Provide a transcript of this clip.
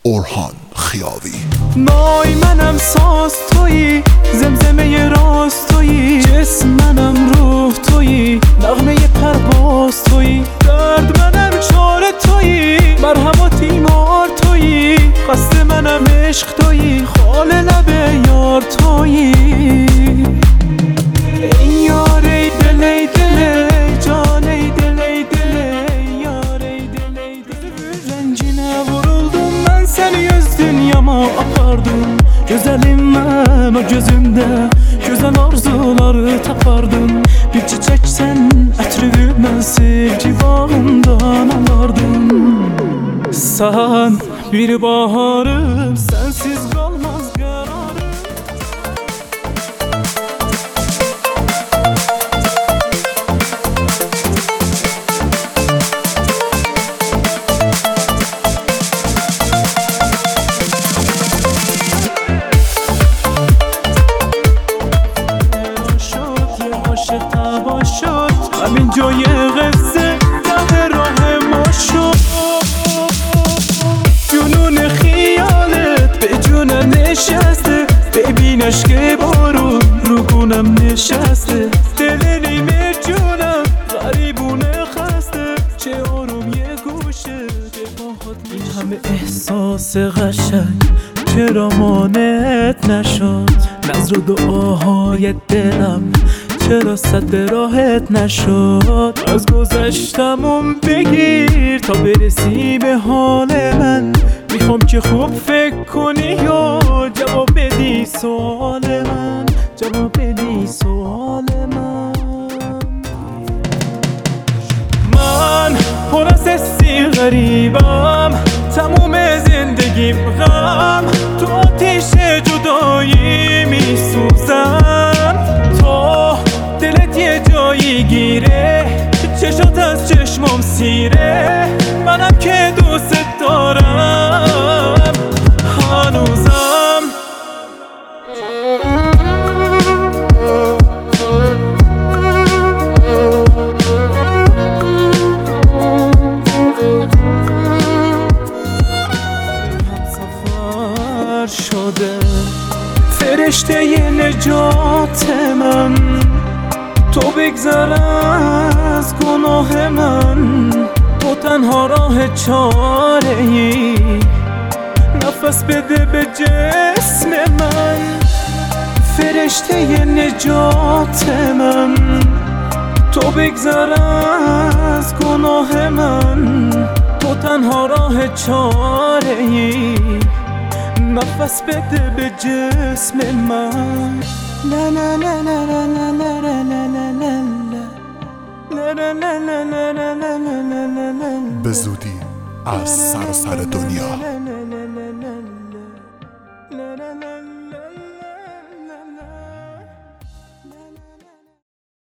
اورهان خیاوی. مای منم ساز تویی، زمزمه راست تویی، جسم منم روح تویی، نغمه پرواز تویی، درد منم چاره تویی، مرهم و تیمار تویی، قصد منم عشق تویی، خال لب یار تویی. ای یار ای دل ای دل can ey dil ey dil ey yar ey dil ey dil. Rencine vuruldum ben, seni yüz dünyama apardım. Güzelim ben o gözümde, güzel arzuları tapardım. Bir çiçek sen ətrimi ben sevgi bağından alardım. Sen bir baharım, sensiz kalmaz kararım. همین جای قصه ته راه ما شد، جنون خیالت به جونم نشسته، ببینش که بارون رو گونم نشسته، دل نیمه جونم غریبونه خسته، چه آروم یه گوشه دفاعات. این همه احساس قشنگ چرا مانعت نشد؟ نظر و دعاهای دلم چرا صد راحت نشد؟ از گذشتمون بگیر تا برسی به حال من، میخوام که خوب فکر کنی و جواب بدی سوال من، جواب بدی سوال من. من پر از حسی غریبم، تموم زندگیم غم، تو آتیش جدایی میسوزم، تو دلت یه جایی گیره، چشات از چشمم سیره، منم که دوست دارم هنوزم. همسفر شده فرشته ی نجات من، تو بگذر از گناه من، تو تنها راه چاره ای، نفس بده به جسم من، فرشته ی نجات من، تو بگذر از گناه من، تو تنها راه چاره ای، نفس بده به جسم من. لا لا لا لا لا لا لا لا لا لا. به زودی از سراسر دنیا.